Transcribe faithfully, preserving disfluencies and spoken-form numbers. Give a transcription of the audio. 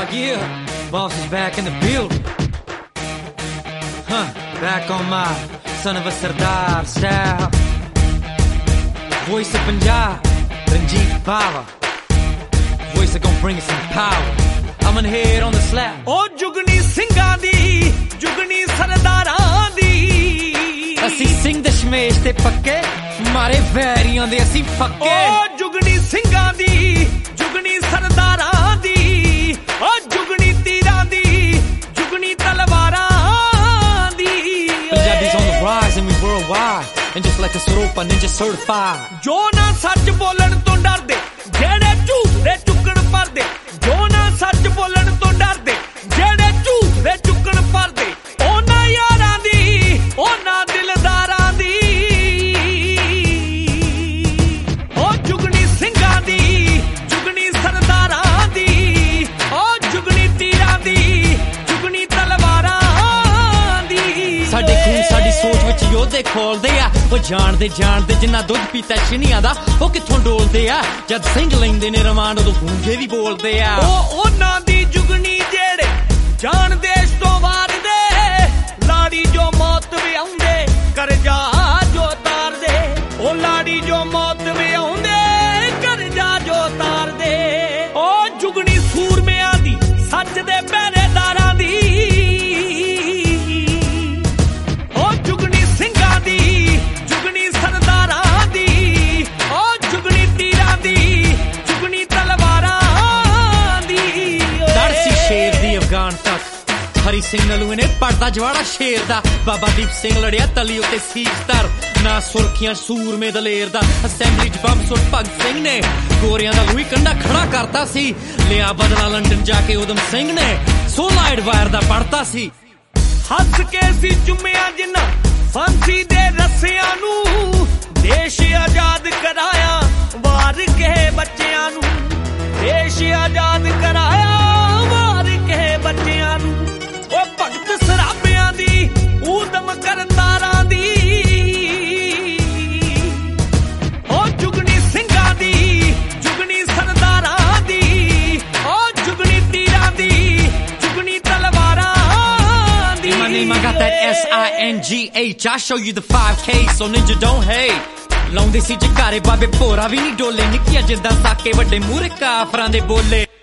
Oh yeah, boss is back in the building. Huh, back on my son of a Sardar style. Voice of Punjab, Ranjit Bava. Voice that gon' bring us some power. I'm gonna head on the slap. Oh jugni ਸਿੰਘਾਂ ਦੀ ਜੁਗਨੀ ਸਰਦਾਰਾਂ ਦੀ ਅਸੀਂ ਸਿੰਘ ਦਸ਼ਮੇਸ਼ ਤੇ ਪੱਕੇ ਮਾਰੇ ਵੈਰੀਆਂ ਦੇ ਅਸੀਂ ਫੱਕੇ ਓ ਜੁਗਨੀ ਸਿੰਘਾਂ ਦੀ ਜੁਗਨੀ ਸਰਦਾਰਾਂ ਦੀ ਓ ਜੁਗਨੀ ਤੀਰਾਂ ਦੀ ਜੁਗਨੀ ਤਲਵਾਰਾਂ ਦੀ Punjabi's on the rise and we worldwide and just like a Saropa ninja certified ਜੋ ਨਾ ਸੱਚ ਬੋਲਣ ਤੋਂ ਡਰਦੇ ਜਿਹੜੇ ਝੂਠ ਦੇ ਚੁੱਕਣ ਪਰਦੇ ਜੋ ਨਾ ਸੱਚ ਬੋਲਣ ਤੋਂ ਡਰਦੇ ਜਿਹੜੇ ਝੂਠ ਦੇ ਚੁੱਕਣ ਪਰਦੇ ਉਹਨਾਂ ਯਾਰਾਂ ਦੀ ਉਹਨਾਂ ਦਿਲਦਾਰਾਂ ਦੀ ਉਹ ਜੁਗਨੀ ਸਿੰਘਾਂ ਦੀ ਜੁਗਨੀ ਸਰਦਾਰਾਂ ਦੀ ਉਹ ਜੁਗਨੀ ਤੀਰਾਂ ਦੀ ਜੁਗਨੀ ਤਲਵਾਰਾਂ ਦੀ ਸਾਡੇ ਖੂਨ ਸਾਡੀ ਸੋਚ ਵਿੱਚ ਯੋਧੇ ਖੋਲਦੇ ਆ ਉਹ ਜਾਣਦੇ ਜਾਣਦੇ ਜਿੰਨਾ ਦੁੱਧ ਪੀਤਾ ਛਿਨੀਆਂ ਦਾ ਉਹ ਕਿੱਥੋਂ ਡੋਲਦੇ ਆ ਜਦ ਸਿੰਘ ਲੈਂਦੇ ਨੇ ਰਮਾਨ ਉਦੋਂ ਗੂੰਗੇ ਵੀ ਬੋਲਦੇ ਆ ਉਹ ਉਹਨਾਂ ਦੀ ਜੁਗਨੀ ਜਿਹੜੇ ਜਾਣ ਦੇਸ਼ ਤੋਂ ਵਾਰਦੇ ਲਾੜੀ ਜੋ ਮੌਤ ਵੀ ਆਉਂਦੇ ਕਰਜ਼ਾ ਜੋ ਤਾਰਦੇ ਉਹ ਲਾੜੀ ਜੋ ਮੌਤ ਵੀ ਆਉਂਦੇ ਕਰਜ਼ਾ ਜੋ ਤਾਰਦੇ ਉਹ ਜੁਗਨੀ ਸੂਰਮਿਆਂ ਦੀ ਸੱਚ ਦੇ ਪਹਿਰੇਦਾਰਾਂ ਦੀ ਉਹ ਜੁਗਨੀ ਸਿੰਘਾਂ ਦੀ ਜੁਗਨੀ ਸਰਦਾਰਾਂ ਦੀ ਉਹ ਜੁਗਨੀ ਤੀਰਾਂ ਦੀ ਜੁਗਨੀ ਤਲਵਾਰਾਂ ਦੀ ਦਰਸੀ ਸ਼ੇਰ ਦੀ ਅਫਗਾਨ ਤੱਕ ਹਰੀ ਸਿੰਘ ਨਲੂ ਨੇ ਪੜਦਾ ਜਵਾੜਾ ਸ਼ੇਰ ਦਾ ਬਾਬਾ ਦੀਪ ਸਿੰਘ ਲੜਿਆ ਤਲੀ ਉੱਤੇ ਸੀਖ ਧਰ ਨਾ ਸੁਰਖੀਆਂ ਸੂਰਮੇ ਦਲੇਰ ਦਾ ਅਸੈਂਬਲੀ ਚ ਬੰਬ ਸੁੱਟ ਭਗਤ ਸਿੰਘ ਨੇ ਗੋਰਿਆਂ ਦਾ ਲੂਈ ਕੰਡਾ ਖੜਾ ਕਰਤਾ ਸੀ ਲਿਆ ਬਦਲਾ ਲੰਡਨ ਜਾ ਕੇ ਉਦਮ ਸਿੰਘ ਨੇ ਸੋਲਾ ਐਡਵਾਇਰ ਦਾ ਪੜਤਾ ਸੀ ਹੱਸ ਕੇ ਸੀ ਚੁੰਮਿਆ ਜਿੰਨਾ ਫਾਂਸੀ ਦੇ ਰੱਸਿਆਂ ਨੂੰ ਦੇਸ਼ ਆਜ਼ਾਦ ਕਰਾਇਆ ਵਾਰ ਕੇ ਬੱਚਿਆਂ ਨੂੰ ਦੇਸ਼ ਆਜ਼ਾਦ ਕਰਾਇਆ ਵਾਰ ਕੇ ਬੱਚਿਆਂ ਨੂੰ ਉਹ ਭਗਤ ਸਰਾਬਿਆਂ ਦੀ ਊਦਮ ਕਰਤਾਰਾਂ ਦੀ ਉਹ ਜੁਗਨੀ ਸਿੰਘਾਂ ਦੀ ਜੁਗਨੀ ਸਰਦਾਰਾਂ ਦੀ ਉਹ ਜੁਗਨੀ ਤੀਰਾਂ ਦੀ ਜੁਗਨੀ ਤਲਵਾਰਾਂ ਦੀ My name, I got that S I N G H I show you the five K, so ninja don't hate ਲਾਉਂਦੇ ਸੀ ਜਕਾਰੇ ਬਾਬੇ ਭੋਰਾ ਵੀ ਨਹੀਂ ਡੋਲੇ ਨਿੱਕੀਆਂ ਜਿੱਦਾਂ ਸਾਕੇ ਵੱਡੇ ਮੂਰੇ ਕਾਫਰਾਂ ਦੇ ਬੋਲੇ